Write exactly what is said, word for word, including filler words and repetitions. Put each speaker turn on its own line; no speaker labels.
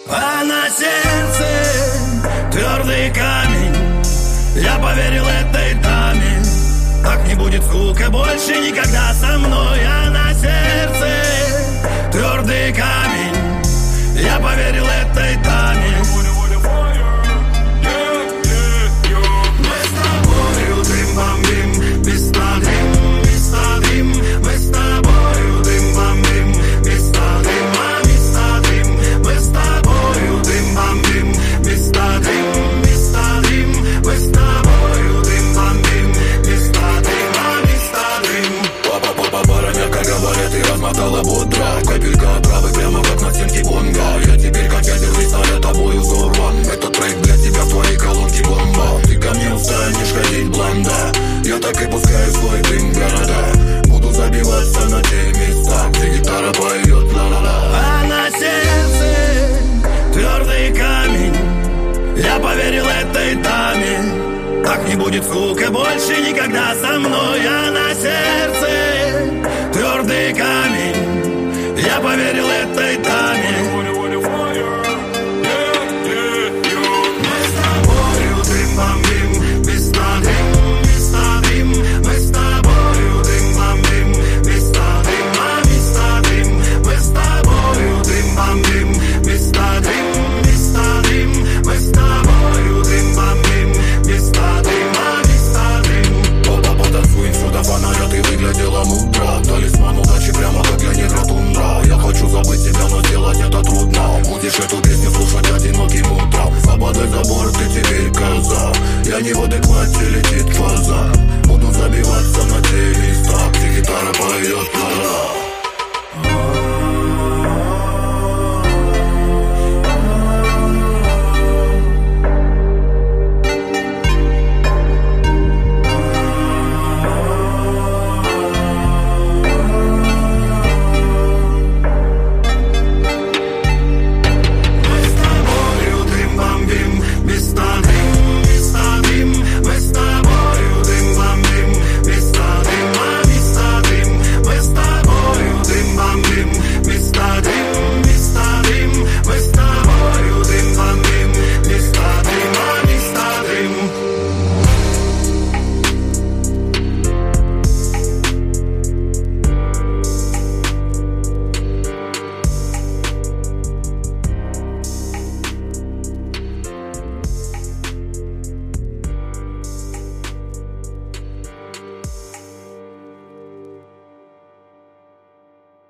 А на сердце твердый камень. Я поверил этой даме. Так не будет, сука, больше никогда со мной. А на сердце твердый камень. Я поверил этой даме. Мы с тобою дым-бомбим, бесстыдим, бесстыдим. Мы с тобою дым-бомбим, бесстыдим, а бесстыдим. Мы с тобою дым-бомбим, бесстыдим, бесстыдим. Мы с тобою дым-бомбим, бесстыдим, а бесстыдим. Папа-папа, баронетка говорит, и размотала бодро. Капелька отравы прямо как на стенке бонга. Я теперь как ядерный снаряд тобой взорван. Этот трек для тебя в твоей колонке бомба. Ты ко мне устанешь ходить, блонда. Я так и пускаю свой дым в города. Буду забиваться на те места, где гитара поет ла-ла-ла. А на сердце твердый камень. Я поверил этой даме. Так не будет, сука, больше никогда со мной. А на сердце твердый камень. Я поверил этой даме.